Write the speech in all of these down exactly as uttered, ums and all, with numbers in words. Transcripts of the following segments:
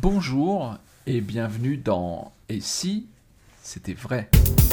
Bonjour et bienvenue dans Et si c'était vrai?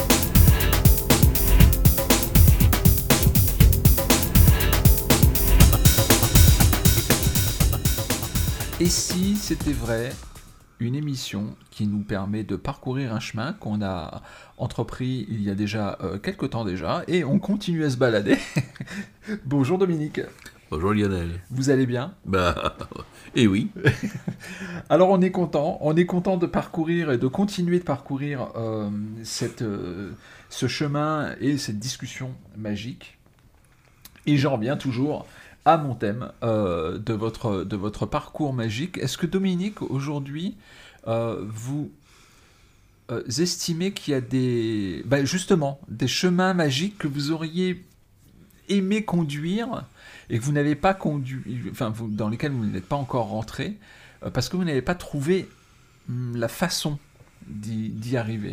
Et si c'était vrai? Une émission qui nous permet de parcourir un chemin qu'on a entrepris il y a déjà euh, quelques temps déjà, et on continue à se balader. Bonjour Dominique. Bonjour Lionel. Vous allez bien? Bah, eh oui. Alors on est content, on est content de parcourir et de continuer de parcourir euh, cette, euh, ce chemin et cette discussion magique. Et j'en reviens toujours à mon thème euh, de, votre, de votre parcours magique. Est-ce que Dominique, aujourd'hui, euh, vous euh, estimez qu'il y a des, bah, justement, des chemins magiques que vous auriez aimé conduire et que vous n'avez pas conduit, enfin, vous, dans lesquels vous n'êtes pas encore rentré, euh, parce que vous n'avez pas trouvé hum, la façon d'y, d'y arriver?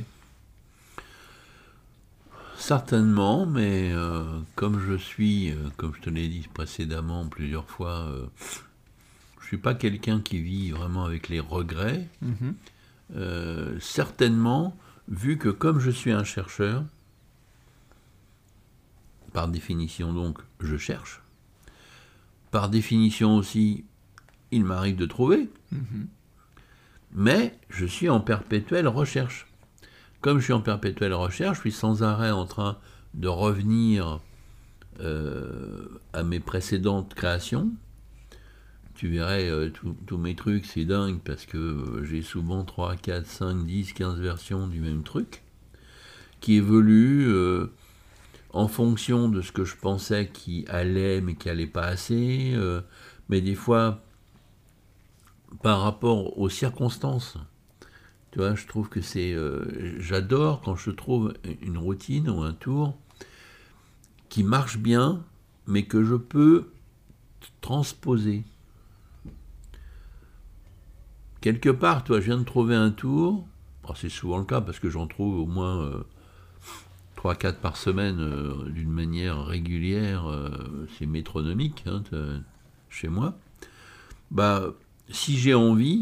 Certainement, mais euh, comme je suis, euh, comme je te l'ai dit précédemment plusieurs fois, euh, je suis pas quelqu'un qui vit vraiment avec les regrets. Mm-hmm. Euh, certainement, vu que comme je suis un chercheur, par définition donc, je cherche. Par définition aussi, il m'arrive de trouver. Mm-hmm. Mais je suis en perpétuelle recherche. Comme je suis en perpétuelle recherche, je suis sans arrêt en train de revenir euh, à mes précédentes créations. Tu verrais, euh, tous mes trucs, c'est dingue, parce que euh, j'ai souvent trois, quatre, cinq, dix, quinze versions du même truc, qui évoluent euh, en fonction de ce que je pensais qui allait, mais qui allait pas assez, euh, mais des fois par rapport aux circonstances. Tu vois, je trouve que c'est... Euh, j'adore quand je trouve une routine ou un tour qui marche bien, mais que je peux transposer. Quelque part, toi, je viens de trouver un tour, alors c'est souvent le cas parce que j'en trouve au moins euh, trois quatre par semaine euh, d'une manière régulière, euh, c'est métronomique hein, chez moi. Bah, si j'ai envie,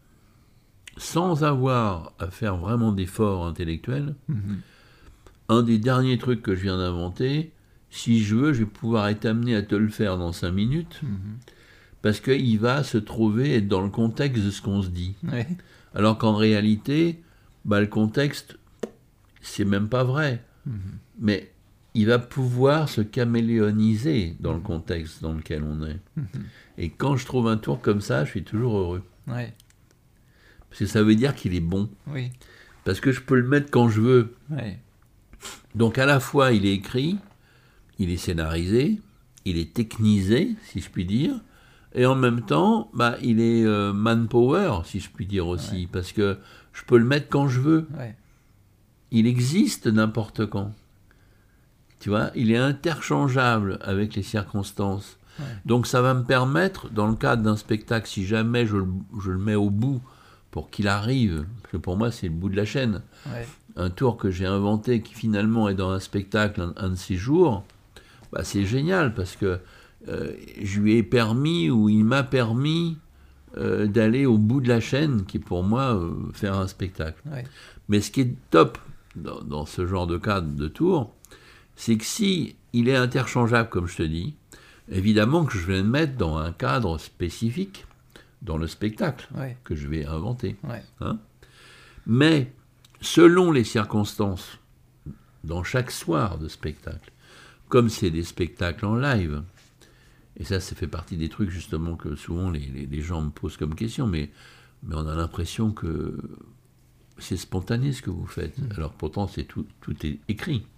sans avoir à faire vraiment d'efforts intellectuels, mmh. un des derniers trucs que je viens d'inventer, si je veux, je vais pouvoir être amené à te le faire dans cinq minutes, mmh. parce qu'il va se trouver être dans le contexte de ce qu'on se dit. Ouais. Alors qu'en réalité, bah, le contexte, c'est même pas vrai. Mmh. Mais il va pouvoir se caméléoniser dans mmh. le contexte dans lequel on est. Mmh. Et quand je trouve un tour comme ça, je suis toujours heureux. Ouais. Parce que ça veut dire qu'il est bon. Oui. Parce que je peux le mettre quand je veux. Oui. Donc à la fois, il est écrit, il est scénarisé, il est technisé, si je puis dire, et en même temps, bah, il est euh, manpower, si je puis dire aussi, oui. Parce que je peux le mettre quand je veux. Oui. Il existe n'importe quand. Tu vois, il est interchangeable avec les circonstances. Oui. Donc ça va me permettre, dans le cadre d'un spectacle, si jamais je, je le mets au bout, pour qu'il arrive, parce que pour moi c'est le bout de la chaîne, ouais. Un tour que j'ai inventé qui finalement est dans un spectacle un, un de ces jours, bah c'est génial parce que euh, je lui ai permis ou il m'a permis euh, d'aller au bout de la chaîne qui est pour moi euh, faire un spectacle. Ouais. Mais ce qui est top dans, dans ce genre de cadre de tour, c'est que si il est interchangeable comme je te dis, évidemment que je vais le mettre dans un cadre spécifique, dans le spectacle ouais. que je vais inventer. Ouais. Hein Mais, selon les circonstances, dans chaque soir de spectacle, comme c'est des spectacles en live, et ça, ça fait partie des trucs justement que souvent les, les, les gens me posent comme question, mais, mais on a l'impression que c'est spontané ce que vous faites. Mmh. Alors pourtant, c'est tout, tout est écrit.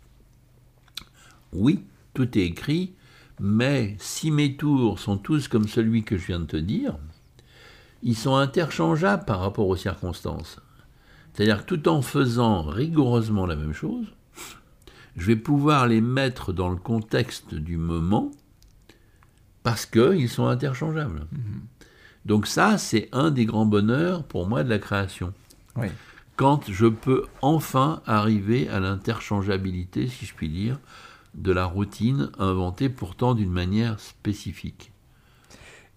Oui, tout est écrit, mais si mes tours sont tous comme celui que je viens de te dire, ils sont interchangeables par rapport aux circonstances. C'est-à-dire que tout en faisant rigoureusement la même chose, je vais pouvoir les mettre dans le contexte du moment parce qu'ils sont interchangeables. Mmh. Donc ça, c'est un des grands bonheurs pour moi de la création. Oui. Quand je peux enfin arriver à l'interchangeabilité, si je puis dire, de la routine inventée pourtant d'une manière spécifique.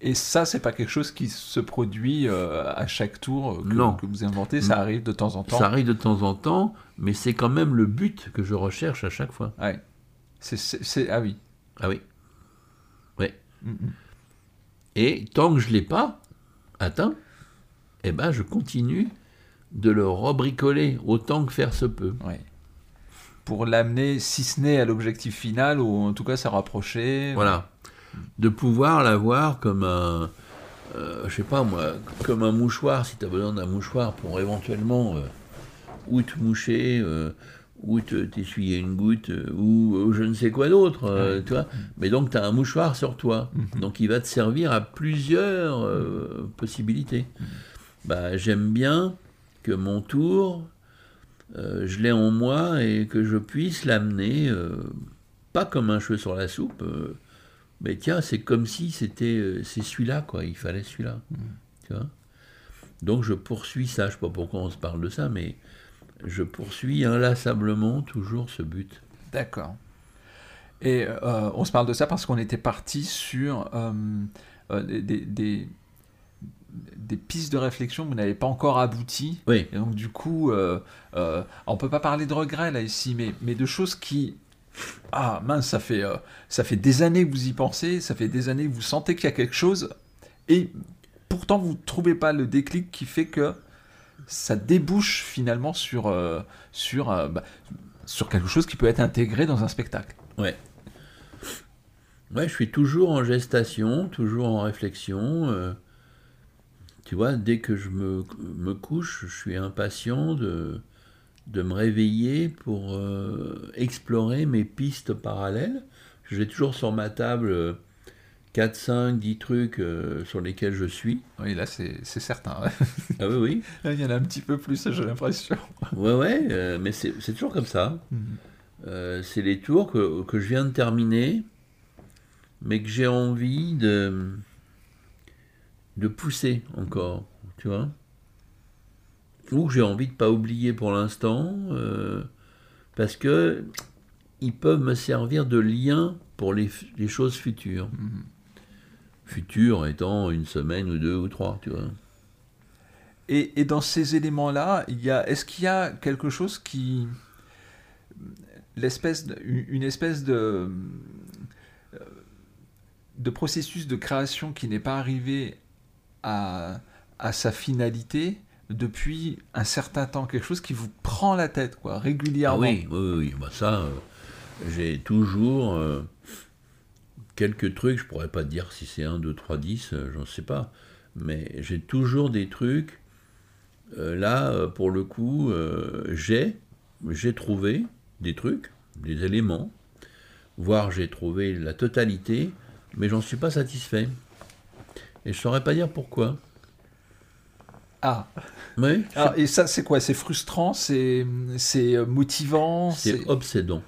Et ça, c'est pas quelque chose qui se produit euh, à chaque tour que, Non. que vous inventez, ça arrive de temps en temps. Ça arrive de temps en temps, mais c'est quand même le but que je recherche à chaque fois. Ouais. C'est, c'est, c'est... Ah oui. Ah oui. Oui. Mm-hmm. Et tant que je ne l'ai pas atteint, eh ben, je continue de le rebricoler autant que faire se peut. Ouais. Pour l'amener, si ce n'est à l'objectif final, ou en tout cas se rapprocher. Voilà. De pouvoir l'avoir comme un, euh, je sais pas moi, comme un mouchoir, si tu as besoin d'un mouchoir pour éventuellement euh, ou te moucher, euh, ou te, t'essuyer une goutte, euh, ou, ou je ne sais quoi d'autre, euh, Ouais. tu vois. Mais donc tu as un mouchoir sur toi, Mm-hmm. donc il va te servir à plusieurs euh, possibilités. Mm-hmm. Bah, j'aime bien que mon tour, euh, je l'ai en moi et que je puisse l'amener, euh, pas comme un cheveu sur la soupe, euh, mais tiens, c'est comme si c'était, euh, c'est celui-là, quoi, il fallait celui-là, mmh. tu vois. Donc je poursuis ça, je ne sais pas pourquoi on se parle de ça, mais je poursuis inlassablement toujours ce but. D'accord. Et euh, on se parle de ça parce qu'on était parti sur euh, euh, des, des, des pistes de réflexion, vous n'avez pas encore abouti. Oui. Et donc du coup, euh, euh, on ne peut pas parler de regrets là ici, mais, mais de choses qui... Ah mince, ça fait, euh, ça fait des années que vous y pensez, ça fait des années que vous sentez qu'il y a quelque chose, et pourtant vous ne trouvez pas le déclic qui fait que ça débouche finalement sur, euh, sur, euh, bah, sur quelque chose qui peut être intégré dans un spectacle. Ouais. Ouais, je suis toujours en gestation, toujours en réflexion. Euh, tu vois, dès que je me, me couche, je suis impatient de... de me réveiller pour euh, explorer mes pistes parallèles. J'ai toujours sur ma table quatre, cinq, dix trucs euh, sur lesquels je suis. Oui, là, c'est, c'est certain. Ah oui, oui. Il y en a un petit peu plus, j'ai l'impression. Ouais, ouais, euh, mais c'est, c'est toujours comme ça. Mm-hmm. Euh, c'est les tours que, que je viens de terminer, mais que j'ai envie de, de pousser encore, tu vois. Ou que j'ai envie de ne pas oublier pour l'instant, euh, parce que ils peuvent me servir de lien pour les, les choses futures. Mm-hmm. Futures étant une semaine ou deux ou trois, tu vois. Et, et dans ces éléments-là, il y a, est-ce qu'il y a quelque chose qui... L'espèce de, une espèce de, de processus de création qui n'est pas arrivé à, à sa finalité depuis un certain temps, quelque chose qui vous prend la tête, quoi, régulièrement. Ah oui, oui, oui. Bah ça, euh, j'ai toujours euh, quelques trucs, je pourrais pas te dire si c'est un, deux, trois, dix, euh, j'en sais pas, mais j'ai toujours des trucs, euh, là, euh, pour le coup, euh, j'ai, j'ai trouvé des trucs, des éléments, voire j'ai trouvé la totalité, mais j'en suis pas satisfait. Et je saurais pas dire pourquoi. Ah. Oui. Alors, et ça, c'est quoi? C'est frustrant, c'est, c'est motivant, c'est, c'est... obsédant.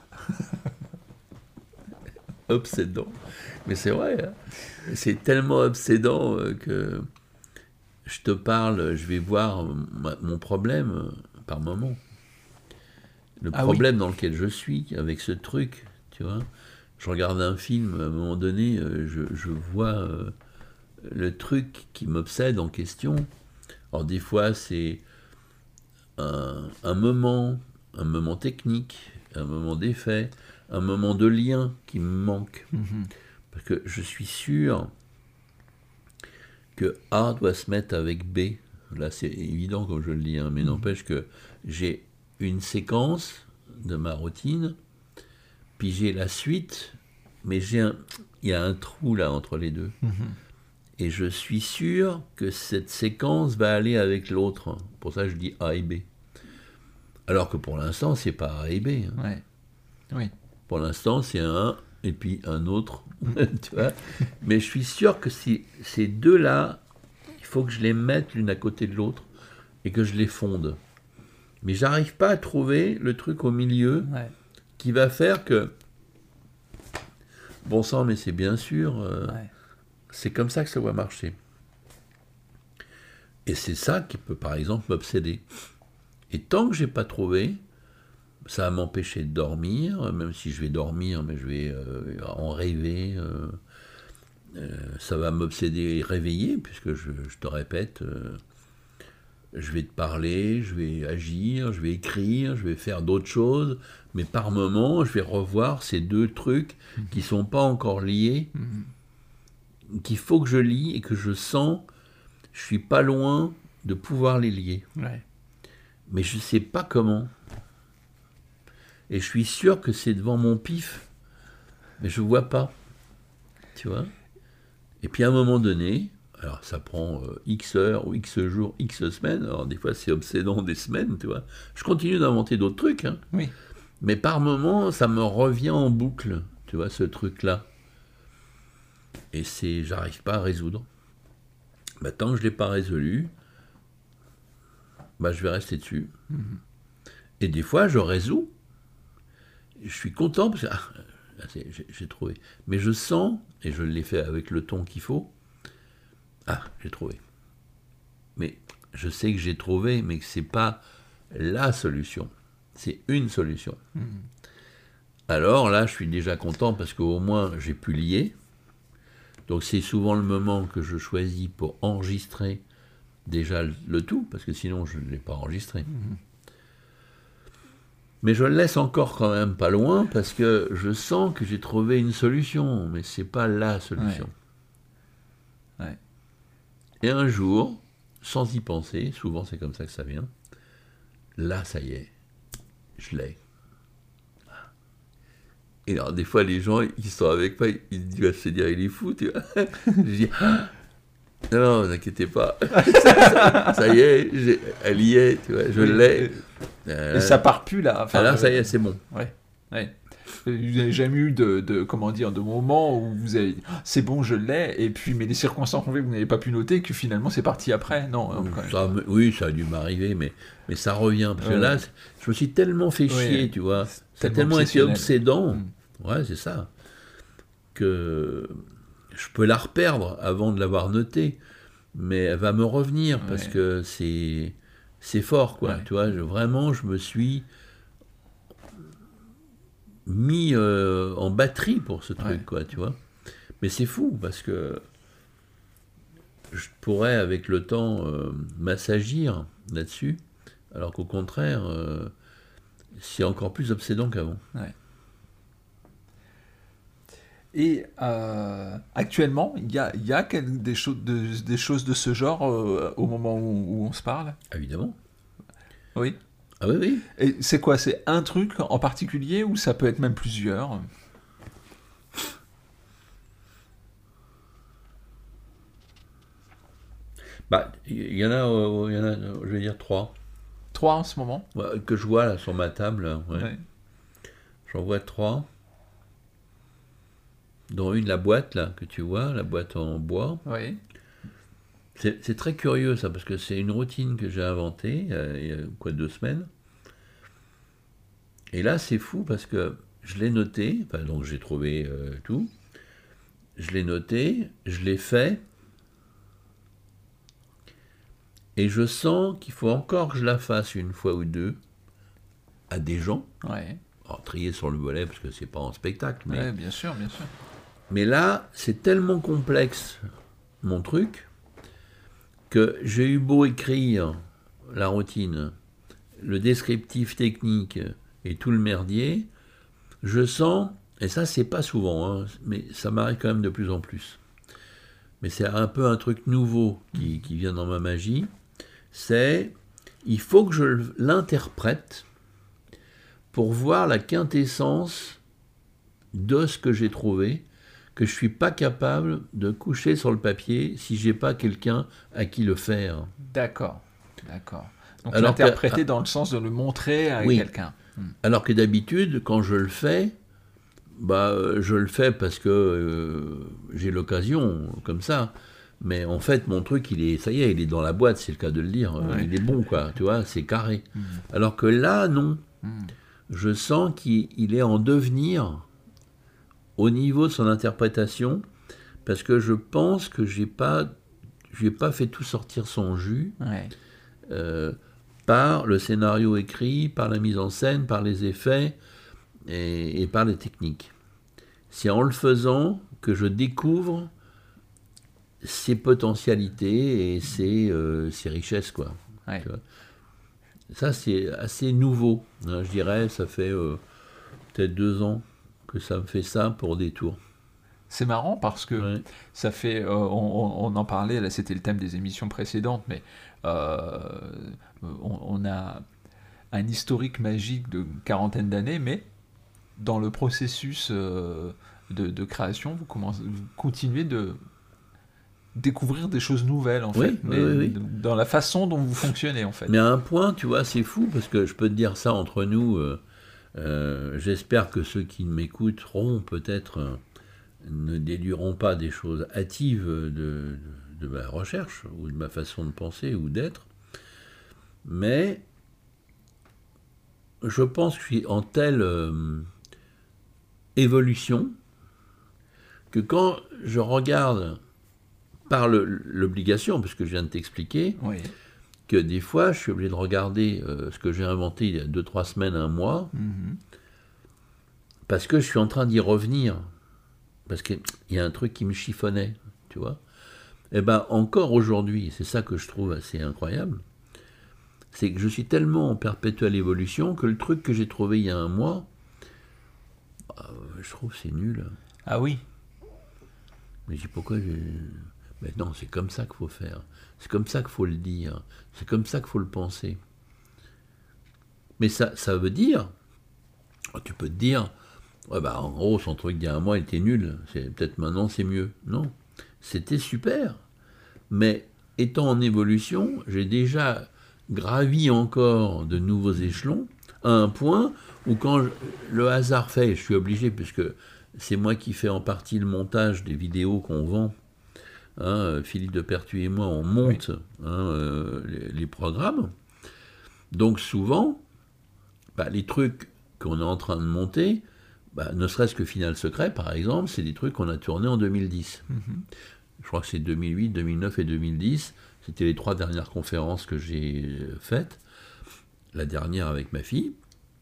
Obsédant. Mais c'est vrai, hein. C'est tellement obsédant que je te parle, je vais voir ma, mon problème par moment. Le ah problème oui. dans lequel je suis avec ce truc, tu vois. Je regarde un film, à un moment donné, je, je vois euh, le truc qui m'obsède en question. Alors des fois, c'est un, un moment, un moment technique, un moment d'effet, un moment de lien qui me manque. Mm-hmm. Parce que je suis sûr que A doit se mettre avec B. Là, c'est évident comme je le dis, hein, mais mm-hmm. n'empêche que j'ai une séquence de ma routine, puis j'ai la suite, mais j'ai un, il y a un trou là entre les deux. Mm-hmm. Et je suis sûr que cette séquence va aller avec l'autre. Pour ça, je dis A et B. Alors que pour l'instant, c'est pas A et B. Hein. Ouais. Oui. Pour l'instant, c'est un et puis un autre. Tu vois. Mais je suis sûr que si, ces deux-là, il faut que je les mette l'une à côté de l'autre et que je les fonde. Mais j'arrive pas à trouver le truc au milieu ouais. qui va faire que... Bon sang, mais c'est bien sûr... Euh, ouais. C'est comme ça que ça va marcher. Et c'est ça qui peut, par exemple, m'obséder. Et tant que je n'ai pas trouvé, ça va m'empêcher de dormir, même si je vais dormir, mais je vais euh, en rêver. Euh, euh, ça va m'obséder et réveiller, puisque je, je te répète, euh, je vais te parler, je vais agir, je vais écrire, je vais faire d'autres choses, mais par moments, je vais revoir ces deux trucs qui ne sont pas encore liés, mmh. qu'il faut que je lie et que je sens, je ne suis pas loin de pouvoir les lier. Ouais. Mais je ne sais pas comment. Et je suis sûr que c'est devant mon pif, mais je ne vois pas. Tu vois ? Et puis à un moment donné, alors ça prend euh, X heures ou X jours, X semaines, alors des fois c'est obsédant des semaines, tu vois. Je continue d'inventer d'autres trucs, hein. Oui. Mais par moments, ça me revient en boucle, tu vois, ce truc-là. Et c'est, j'arrive pas à résoudre. Bah, tant que je ne l'ai pas résolu, bah, je vais rester dessus. Mmh. Et des fois, je résous. Je suis content parce que ah, j'ai, j'ai trouvé. Mais je sens, et je l'ai fait avec le ton qu'il faut, ah, j'ai trouvé. Mais je sais que j'ai trouvé, mais que ce n'est pas la solution. C'est une solution. Mmh. Alors là, je suis déjà content parce qu'au moins, j'ai pu lier. Donc c'est souvent le moment que je choisis pour enregistrer déjà le tout, parce que sinon, je ne l'ai pas enregistré. Mmh. Mais je le laisse encore quand même pas loin, parce que je sens que j'ai trouvé une solution, mais ce n'est pas la solution. Ouais. Ouais. Et un jour, sans y penser, souvent c'est comme ça que ça vient, là, ça y est, je l'ai. Et alors, des fois, les gens, ils sont avec moi, ils doivent se dire, il est fou, tu vois. Je dis, ah, non, non, ne vous inquiétez pas. ça, ça y est, j'ai, elle y est, tu vois, je l'ai. Euh, et ça part plus, là. Enfin, là, ça y est, c'est bon. Ouais, ouais. Vous n'avez jamais eu de, de, comment dire, de moment où vous avez dit, c'est bon, je l'ai, et puis, mais les circonstances ont fait que vous n'avez pas pu noter, que finalement, c'est parti après. Non, ça, oui, ça a dû m'arriver, mais, mais ça revient. Parce ouais. que là, je me suis tellement fait chier, ouais. tu vois. Ça a tellement été obsédant. Mmh. Ouais, c'est ça. Que je peux la reperdre avant de l'avoir notée, mais elle va me revenir, ouais. parce que c'est, c'est fort, quoi. Ouais. Tu vois, je, vraiment, je me suis mis euh, en batterie pour ce truc, ouais. quoi, tu vois. Mais c'est fou, parce que je pourrais, avec le temps, euh, m'assagir là-dessus, alors qu'au contraire, euh, c'est encore plus obsédant qu'avant. Ouais. Et euh, actuellement, il y a, y a des, cho- de, des choses de ce genre euh, au moment où, où on se parle ? Évidemment. Oui. Ah oui, oui. Et c'est quoi ? C'est un truc en particulier ou ça peut être même plusieurs ? Bah, il y en a, euh, y en a, je vais dire trois. Trois en ce moment ? Ouais, que je vois là sur ma table. Ouais. Ouais. J'en vois trois. Dont une, la boîte là que tu vois, la boîte en bois. Oui. C'est, c'est très curieux ça, parce que c'est une routine que j'ai inventée euh, il y a quoi, deux semaines. Et là c'est fou parce que je l'ai noté, enfin, donc j'ai trouvé euh, tout, je l'ai noté, je l'ai fait, et je sens qu'il faut encore que je la fasse une fois ou deux à des gens. Ouais. Alors, trier sur le volet parce que c'est pas en spectacle. Mais... Ouais, bien sûr, bien sûr. Mais là, c'est tellement complexe, mon truc, que j'ai eu beau écrire la routine, le descriptif technique et tout le merdier, je sens, et ça c'est pas souvent, hein, mais ça m'arrive quand même de plus en plus, mais c'est un peu un truc nouveau qui, qui vient dans ma magie, c'est, il faut que je l'interprète pour voir la quintessence de ce que j'ai trouvé, que je ne suis pas capable de coucher sur le papier si je n'ai pas quelqu'un à qui le faire. D'accord, d'accord. Donc alors l'interpréter que, dans le sens de le montrer à oui. quelqu'un. Hmm. Alors que d'habitude, quand je le fais, bah, je le fais parce que euh, j'ai l'occasion, comme ça. Mais en fait, mon truc, il est, ça y est, il est dans la boîte, c'est le cas de le dire. Ouais. Il est bon, quoi, tu vois, c'est carré. Hmm. Alors que là, non. Hmm. Je sens qu'il est en devenir au niveau de son interprétation, parce que je pense que je n'ai pas, j'ai pas fait tout sortir son jus ouais. euh, par le scénario écrit, par la mise en scène, par les effets et, et par les techniques. C'est en le faisant que je découvre ses potentialités et ses, euh, ses richesses, quoi. Ouais. Tu vois. Ça, c'est assez nouveau, hein, je dirais. Ça fait euh, peut-être deux ans que ça me fait ça pour des tours. C'est marrant parce que Ouais. ça fait, euh, on, on en parlait, là c'était le thème des émissions précédentes, mais euh, on, on a un historique magique de quarantaine d'années, mais dans le processus euh, de, de création, vous, commencez, vous continuez de découvrir des choses nouvelles en fait, Oui, mais oui, oui, oui. dans la façon dont vous fonctionnez en fait. Mais à un point, tu vois, c'est fou, parce que je peux te dire ça entre nous. euh, euh, J'espère que ceux qui m'écouteront peut-être euh, ne déduiront pas des choses hâtives de, de, de ma recherche, ou de ma façon de penser ou d'être. Mais je pense que je suis en telle euh, évolution que quand je regarde par le- l'obligation, puisque je viens de t'expliquer, Oui. que des fois, je suis obligé de regarder euh, ce que j'ai inventé il y a deux, trois semaines, un mois, Mhm. parce que je suis en train d'y revenir. Parce qu'il y a un truc qui me chiffonnait, tu vois. Et bien, encore aujourd'hui, c'est ça que je trouve assez incroyable, c'est que je suis tellement en perpétuelle évolution que le truc que j'ai trouvé il y a un mois, bah, je trouve que c'est nul. Ah oui. Mais je dis pourquoi j'ai... Mais non, c'est comme ça qu'il faut faire. C'est comme ça qu'il faut le dire. C'est comme ça qu'il faut le penser. Mais ça, ça veut dire, tu peux te dire, ouais, bah, en gros, son truc d'il y a un mois était nul. C'est, peut-être maintenant c'est mieux. Non, c'était super. Mais étant en évolution, j'ai déjà gravi encore de nouveaux échelons à un point où quand je- le hasard fait, je suis obligé, puisque c'est moi qui fais en partie le montage des vidéos qu'on vend. Hein, Philippe de Pertuis et moi, on monte Oui. hein, euh, les, les programmes. Donc souvent, bah, les trucs qu'on est en train de monter, bah, ne serait-ce que Final Secret, par exemple, c'est des trucs qu'on a tournés en deux mille dix. Mhm. Je crois que c'est deux mille huit, deux mille neuf et deux mille dix. C'était les trois dernières conférences que j'ai faites. La dernière avec ma fille.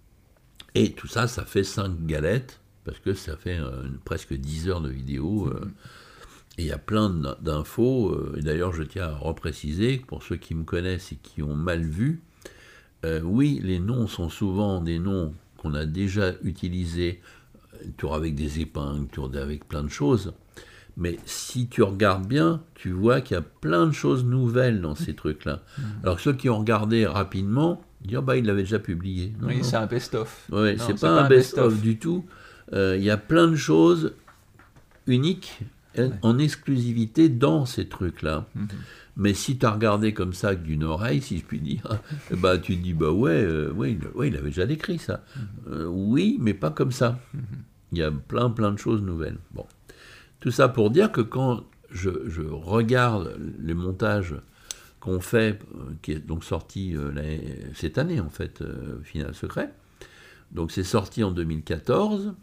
Et tout ça, ça fait cinq galettes, parce que ça fait euh, presque dix heures de vidéo. euh, Et il y a plein d'infos, euh, et d'ailleurs je tiens à repréciser, pour ceux qui me connaissent et qui ont mal vu, euh, oui, les noms sont souvent des noms qu'on a déjà utilisés, toujours avec des épingles, toujours avec plein de choses, mais si tu regardes bien, tu vois qu'il y a plein de choses nouvelles dans ces trucs-là. Mhm. Alors que ceux qui ont regardé rapidement, dire bah il l'avait déjà publié. Non, Oui, non. c'est un best-of. Ouais, Non, c'est pas, un best-of du tout. Euh, Il y a plein de choses uniques Ouais. en exclusivité dans ces trucs-là. Mhm. Mais si tu as regardé comme ça d'une oreille, si je puis dire, bah tu te dis bah ouais, euh, ouais, il, ouais, il avait déjà décrit ça. Euh, oui, mais pas comme ça. Il y a plein plein de choses nouvelles. Bon, tout ça pour dire que quand je, je regarde les montages qu'on fait, euh, qui est donc sorti euh, l'année- cette année en fait, euh, Final Secret. Donc c'est sorti en deux mille quatorze,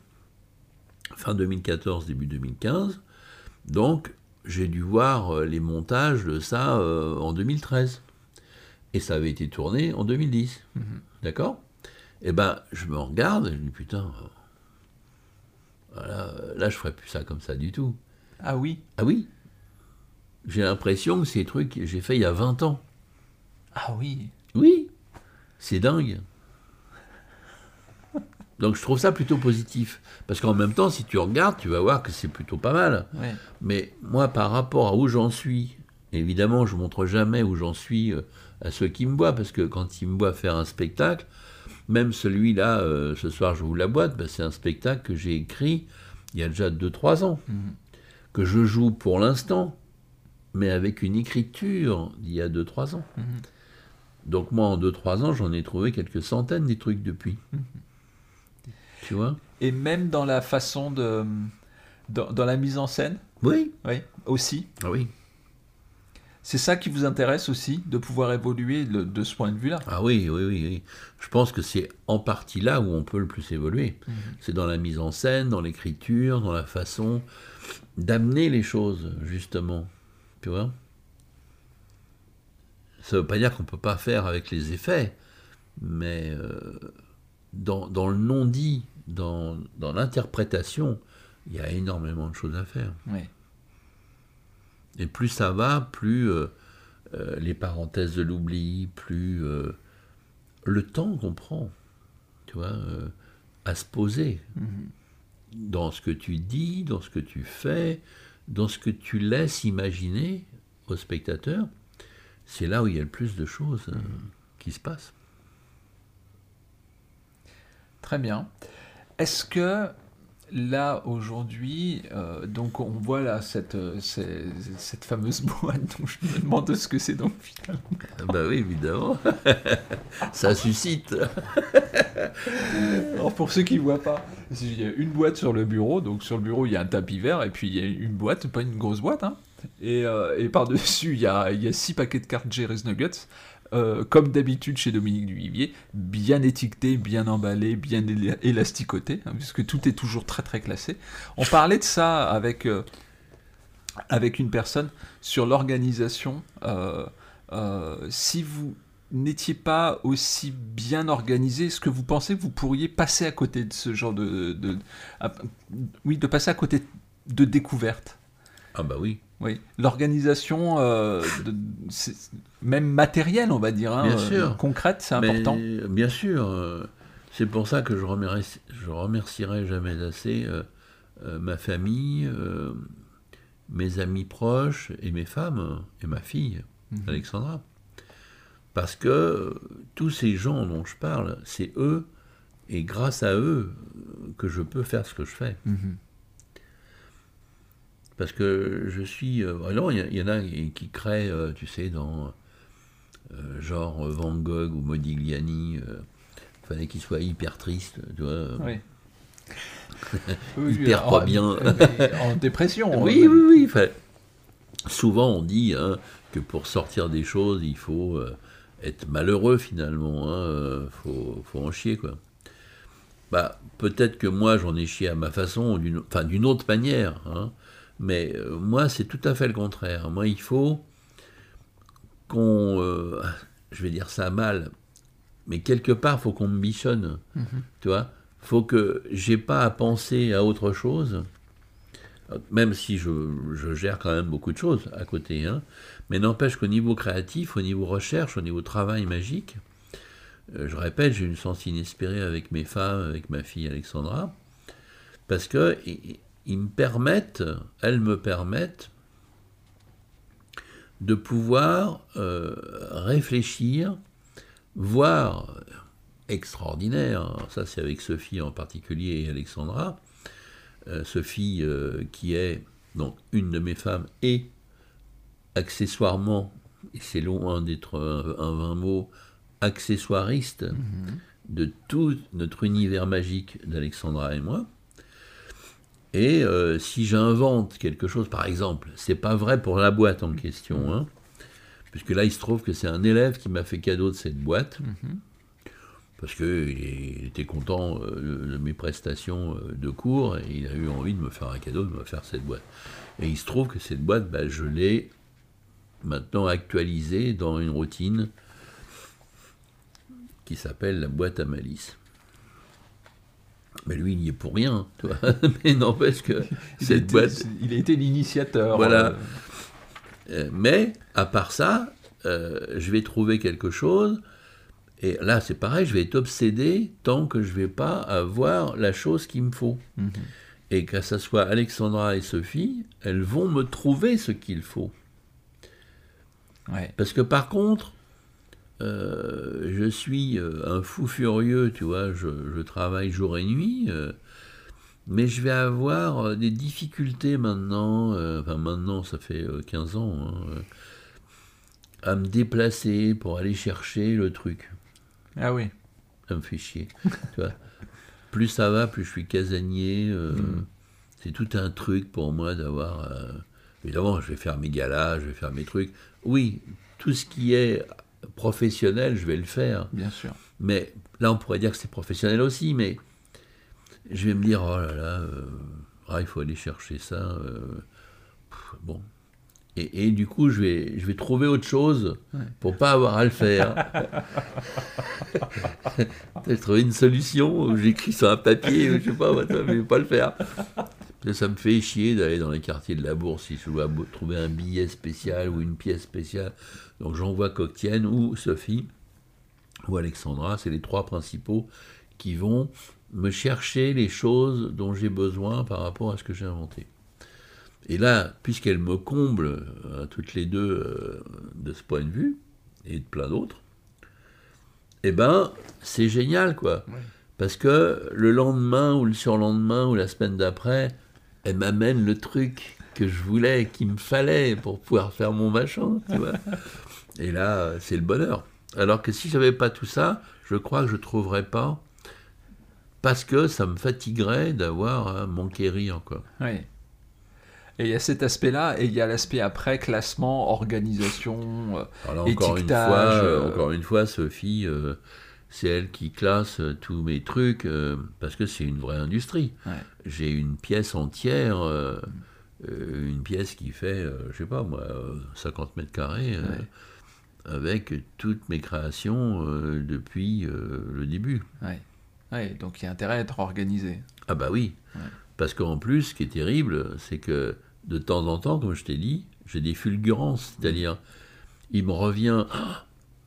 fin deux mille quatorze, début deux mille quinze. Donc j'ai dû voir euh, les montages de ça euh, en deux mille treize. Et ça avait été tourné en deux mille dix. Mhm. D'accord. Et ben je me regarde et je me dis putain, euh, voilà, là je ferais plus ça comme ça du tout. Ah oui. Ah oui. J'ai l'impression que c'est des trucs que j'ai fait il y a vingt ans. Ah oui. Oui, c'est dingue. Donc je trouve ça plutôt positif. Parce qu'en même temps, si tu regardes, tu vas voir que c'est plutôt pas mal. Ouais. Mais moi, par rapport à où j'en suis, évidemment, je ne montre jamais où j'en suis euh, à ceux qui me voient, parce que quand ils me voient faire un spectacle, même celui-là, euh, ce soir je vous la boîte, bah, c'est un spectacle que j'ai écrit il y a déjà deux trois ans, Mhm. que je joue pour l'instant, mais avec une écriture d'il y a deux trois ans. Mhm. Donc moi, en deux trois ans, j'en ai trouvé quelques centaines des trucs depuis. Mhm. Tu vois? Et même dans la façon de... Dans, dans la mise en scène, Oui. oui, aussi. Ah oui. C'est ça qui vous intéresse aussi, de pouvoir évoluer de, de ce point de vue-là. Ah oui, oui, oui, oui. Je pense que c'est en partie là où on peut le plus évoluer. Mhm. C'est dans la mise en scène, dans l'écriture, dans la façon d'amener les choses, justement. Tu vois? Ça ne veut pas dire qu'on ne peut pas faire avec les effets, mais euh, dans, dans le non-dit, dans, dans l'interprétation, il y a énormément de choses à faire. Oui. Et plus ça va, plus euh, euh, les parenthèses de l'oubli, plus euh, le temps qu'on prend, tu vois, euh, à se poser mm-hmm. dans ce que tu dis, dans ce que tu fais, dans ce que tu laisses imaginer au spectateur, c'est là où il y a le plus de choses euh, mm-hmm. qui se passent. Très bien. Est-ce que là, aujourd'hui, euh, donc on voit là cette, cette, cette fameuse boîte dont je me demande ce que c'est donc finalement. Bah oui, évidemment. Ça suscite. Alors pour ceux qui ne voient pas, il y a une boîte sur le bureau, donc sur le bureau il y a un tapis vert et puis il y a une boîte, pas une grosse boîte, hein, et, euh, et par-dessus il y a, il y a six paquets de cartes Jerry's Nuggets. Euh, comme d'habitude chez Dominique Duvivier, bien étiqueté, bien emballé, bien éla- élasticoté, hein, puisque tout est toujours très très classé. On parlait de ça avec, euh, avec une personne sur l'organisation. Euh, euh, si vous n'étiez pas aussi bien organisé, est-ce que vous pensez que vous pourriez passer à côté de ce genre de... de, de à, oui, de passer à côté de découvertes? Ah bah oui. Oui, l'organisation, euh, de, même matérielle, on va dire, hein, bien sûr. Euh, concrète, c'est Mais, important. Bien sûr, euh, c'est pour ça que je remercie, je remercierai jamais assez euh, euh, ma famille, euh, mes amis proches et mes femmes et ma fille, mm-hmm. Alexandra, parce que euh, tous ces gens dont je parle, c'est eux et grâce à eux que je peux faire ce que je fais. Mm-hmm. Parce que je suis... Euh, alors, il y, y en a qui créent, euh, tu sais, dans... Euh, genre Van Gogh ou Modigliani, il euh, fallait qu'il soit hyper triste, tu vois. Oui. hyper oui, pas en, bien. En dépression. Oui, oui, oui. Enfin, souvent, on dit hein, que pour sortir des choses, il faut euh, être malheureux, finalement. Il hein, faut, faut en chier, quoi. Bah, peut-être que moi, j'en ai chié à ma façon, d'une, enfin, d'une autre manière, hein. Mais euh, moi, c'est tout à fait le contraire. Moi, il faut qu'on... Euh, je vais dire ça mal, mais quelque part, il faut qu'on me bichonne. Mm-hmm. Tu vois, il faut que j'ai pas à penser à autre chose, même si je, je gère quand même beaucoup de choses à côté. Hein, mais n'empêche qu'au niveau créatif, au niveau recherche, au niveau travail magique, euh, je répète, j'ai une chance inespérée avec mes femmes, avec ma fille Alexandra, parce que... Et, ils me permettent, elles me permettent de pouvoir euh, réfléchir, voire extraordinaire, alors ça c'est avec Sophie en particulier et Alexandra, euh, Sophie euh, qui est donc une de mes femmes et accessoirement, et c'est loin d'être un, un vain mot, accessoiriste mm-hmm. de tout notre univers magique d'Alexandra et moi. Et euh, si j'invente quelque chose, par exemple, c'est pas vrai pour la boîte en question, hein, puisque là il se trouve que c'est un élève qui m'a fait cadeau de cette boîte, mm-hmm. parce qu'il était content euh, de mes prestations euh, de cours, et il a eu envie de me faire un cadeau, de me faire cette boîte. Et il se trouve que cette boîte, bah, je l'ai maintenant actualisée dans une routine qui s'appelle la boîte à malice. Mais lui, il n'y est pour rien, tu vois. Mais n'empêche que il cette était, boîte... Il a été l'initiateur. Voilà. Euh... Mais, à part ça, euh, je vais trouver quelque chose, et là, c'est pareil, je vais être obsédé tant que je ne vais pas avoir la chose qu'il me faut. Mm-hmm. Et que ce soit Alexandra et Sophie, elles vont me trouver ce qu'il faut. Ouais. Parce que par contre... Euh, je suis un fou furieux, tu vois, je, je travaille jour et nuit, euh, mais je vais avoir des difficultés maintenant, euh, enfin maintenant ça fait quinze ans, hein, euh, à me déplacer pour aller chercher le truc. Ah oui. Ça me fait chier, tu vois. Plus ça va, plus je suis casanier, euh, mm. c'est tout un truc pour moi d'avoir... Euh, évidemment, je vais faire mes galas, je vais faire mes trucs. Oui, tout ce qui est... professionnel, je vais le faire. Bien sûr. Mais là, on pourrait dire que c'est professionnel aussi, mais je vais me dire, oh là là, euh, ah, il faut aller chercher ça. Euh, pff, bon. Et, et du coup, je vais, je vais trouver autre chose ouais. pour pas avoir à le faire. J'ai trouvé une solution où j'écris sur un papier, je sais pas, mais je vais pas le faire. Ça me fait chier d'aller dans les quartiers de la Bourse si je dois trouver un billet spécial ou une pièce spéciale. Donc j'envoie Coctienne ou Sophie ou Alexandra, c'est les trois principaux qui vont me chercher les choses dont j'ai besoin par rapport à ce que j'ai inventé. Et là, puisqu'elles me comblent euh, toutes les deux euh, de ce point de vue, et de plein d'autres, eh ben, c'est génial, quoi. Ouais. Parce que le lendemain, ou le surlendemain, ou la semaine d'après, elle m'amène le truc que je voulais, qu'il me fallait pour pouvoir faire mon machin, tu vois. Et là, c'est le bonheur. Alors que si j'avais pas tout ça, je crois que je trouverais pas, parce que ça me fatiguerait d'avoir à m'enquérir, quoi. Oui. Et il y a cet aspect-là, et il y a l'aspect après, classement, organisation, Alors là, étiquetage. Encore une fois, euh... encore une fois, Sophie, euh, c'est elle qui classe euh, tous mes trucs, euh, parce que c'est une vraie industrie. Ouais. J'ai une pièce entière, euh, euh, une pièce qui fait, euh, je sais pas moi, cinquante mètres carrés, euh, ouais. avec toutes mes créations euh, depuis euh, le début. Ouais. Ouais, donc il y a intérêt à être organisé. Ah bah oui, ouais. Parce qu'en plus, ce qui est terrible, c'est que de temps en temps, comme je t'ai dit, j'ai des fulgurances, c'est-à-dire, il me revient, ah,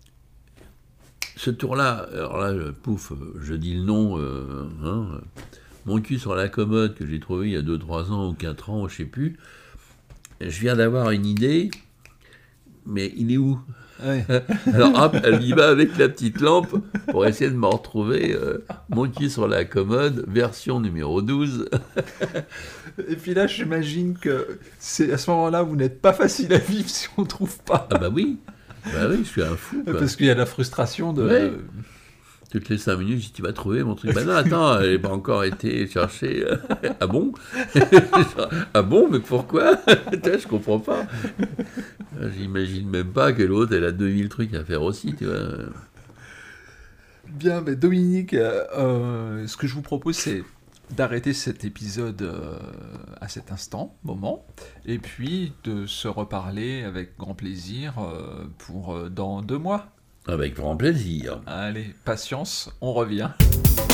ce tour-là, alors là, pouf, je dis le nom, euh, hein, mon cul sur la commode que j'ai trouvé il y a deux trois ans ou quatre ans, je sais plus, je viens d'avoir une idée, mais il est où ? Ouais. Alors hop, elle y va avec la petite lampe pour essayer de me retrouver euh, mon cul sur la commode, version numéro douze. Et puis là, j'imagine que c'est à ce moment-là, vous n'êtes pas facile à vivre si on ne trouve pas. Ah bah oui, bah oui, je suis un fou, quoi. Parce qu'il y a la frustration de... Ouais. Toutes les cinq minutes, je dis, tu vas trouver mon truc. Bah non, attends, elle n'a pas encore été cherchée. Ah bon ? Ah bon, mais pourquoi ? Je comprends pas. J'imagine même pas que l'autre, elle a deux mille trucs à faire aussi, tu vois. Bien, mais Dominique, euh, ce que je vous propose, c'est d'arrêter cet épisode euh, à cet instant, moment, et puis de se reparler avec grand plaisir euh, pour euh, dans deux mois. Avec grand plaisir. Allez, patience, on revient.